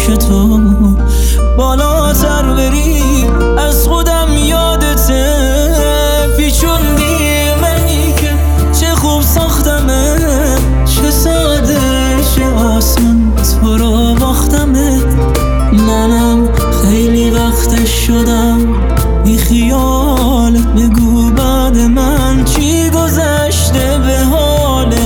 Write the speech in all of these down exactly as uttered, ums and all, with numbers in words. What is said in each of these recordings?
که تو بالاتر بری، از خودم یادته پیچوندی منی که چه خوب ساختمه، چه ساده چه آسان تو رو باختمت. منم خیلی وقتش شدم بی خیالت، بگو بعد من چی گذشته به حالت.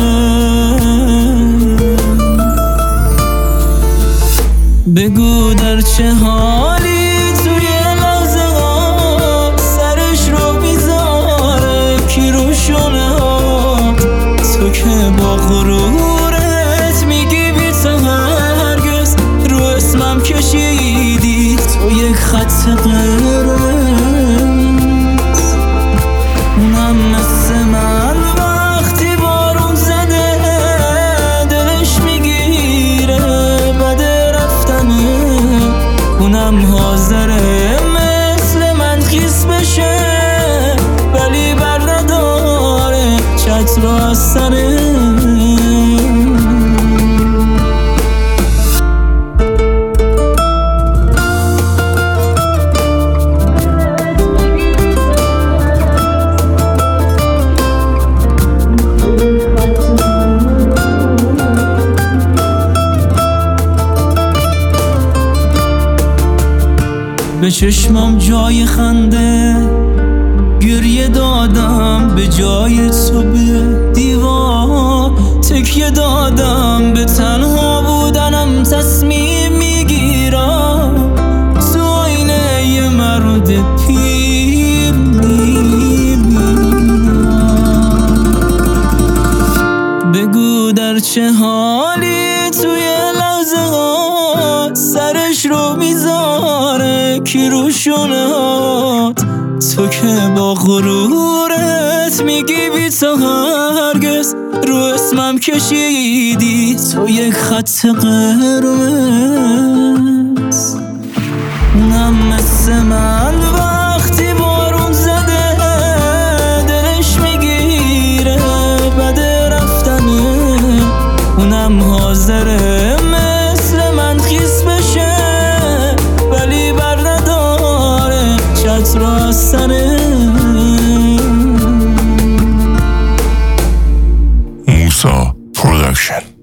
بگو در چه حالی توی لحظه ها سرش رو بیزاره کی رو شونه ها. تو که با غرورت میگی بی تو هرگز، رو اسمم کشیدی تو یک خط قرمز. اونم مثل من وقتی بارون زده دلش میگیره بعد رفتنه، اونم حاضره مثل من خیس بشه ولی بر نداره چتر رو از سره. به چشمم جای خنده گریه دادم، به جای تو به دیوار تکیه دادم، به تنها بودنم تصمیم میگیرم، تو آینه یه مرد پیر میبینم. بگو در چه حالی توی لحظه ها سرش رو میذاره کی رو شونه هات. تو که با غرورت میگی بی تو هرگز، رو اسمم کشیدی تو یک خط قرمز. اونم مثل من وقتی بارون زده دلش میگیره بعد رفتنه، اونم حاضره مثل من خیس بشه ولی بر نداره چتر رو از سره. موسا پروداکشن.